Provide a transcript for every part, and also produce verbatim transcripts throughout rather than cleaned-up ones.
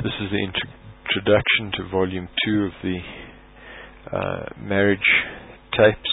This is the introduction to volume two of the uh, marriage tapes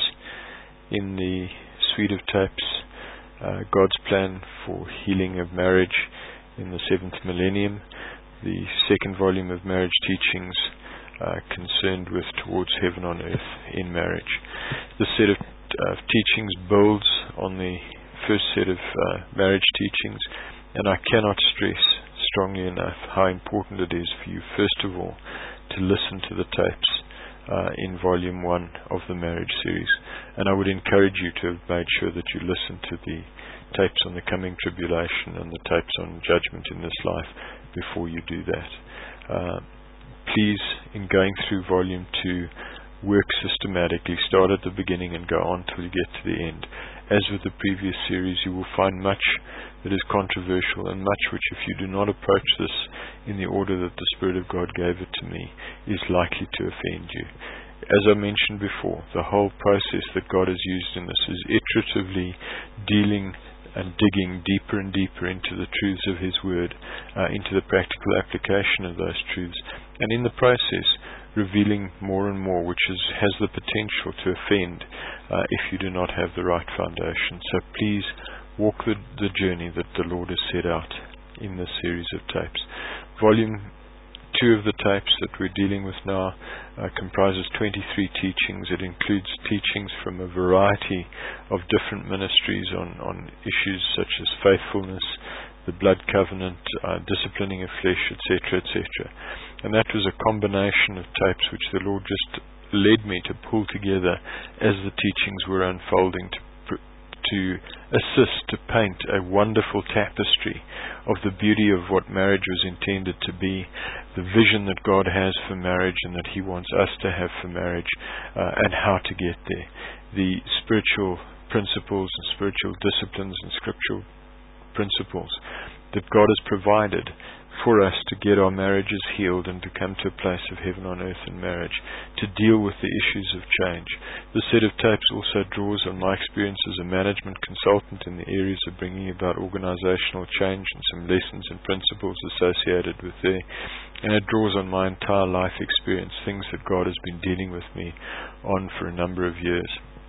in the suite of tapes, uh, God's Plan for Healing of Marriage in the Seventh Millennium, the second volume of marriage teachings uh, concerned with Towards Heaven on Earth in Marriage. This set of uh, teachings builds on the first set of uh, marriage teachings, and I cannot stress strongly enough how important it is for you, first of all, to listen to the tapes uh, in volume one of the marriage series. And I would encourage you to have made sure that you listen to the tapes on the coming tribulation and the tapes on judgment in this life before you do that. Uh, please, in going through volume two, work systematically. Start at the beginning and go on till you get to the end. As with the previous series, you will find much that is controversial and much which, if you do not approach this in the order that the Spirit of God gave it to me, is likely to offend you. As I mentioned before, the whole process that God has used in this is iteratively dealing and digging deeper and deeper into the truths of His Word, uh, into the practical application of those truths, and in the process revealing more and more which is, has the potential to offend uh, if you do not have the right foundation. So please walk the, the journey that the Lord has set out in this series of tapes. Volume two of the tapes that we're dealing with now uh, comprises twenty-three teachings. It includes teachings from a variety of different ministries on, on issues such as faithfulness, the blood covenant, uh, disciplining of flesh, et cetera, et cetera. And that was a combination of tapes which the Lord just led me to pull together as the teachings were unfolding to to assist to paint a wonderful tapestry of the beauty of what marriage was intended to be, the vision that God has for marriage and that He wants us to have for marriage, uh, and how to get there, the spiritual principles and spiritual disciplines and scriptural principles that God has provided for us to get our marriages healed and to come to a place of heaven on earth in marriage, to deal with the issues of change. The set of tapes also draws on my experience as a management consultant in the areas of bringing about organizational change and some lessons and principles associated with there. And it draws on my entire life experience, things that God has been dealing with me on for a number of years.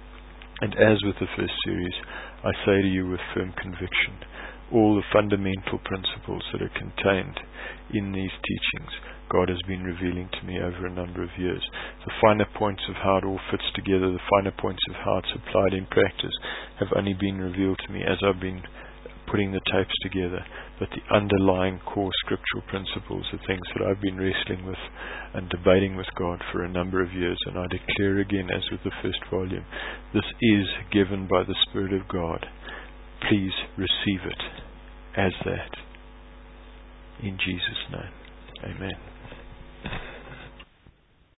And as with the first series, I say to you with firm conviction, all the fundamental principles that are contained in these teachings, God has been revealing to me over a number of years. The finer points of how it all fits together, the finer points of how it's applied in practice, have only been revealed to me as I've been putting the tapes together. But the underlying core scriptural principles are things that I've been wrestling with and debating with God for a number of years. And I declare again, as with the first volume, this is given by the Spirit of God. Please receive it as that. In Jesus' name. Amen.